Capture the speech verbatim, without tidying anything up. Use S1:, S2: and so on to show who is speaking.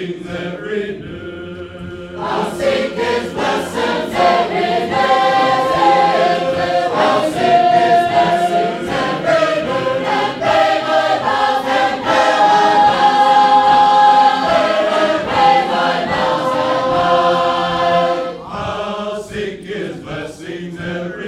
S1: blessings every new.
S2: I'll sing His blessings every day. I'll sing His blessings every noon and pay my vows and pay my vows and pay my vows and
S1: I'll sing His blessings every